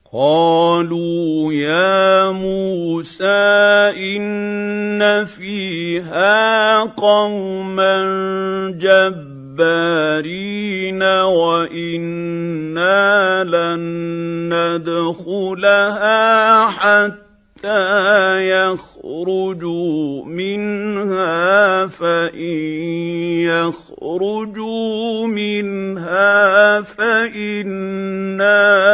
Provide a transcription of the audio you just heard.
قالوا يا موسى إن فيها قوما جبارين وإنا لن ندخلها حتى يخرجوا منها فإن يخرجوا منها فإنا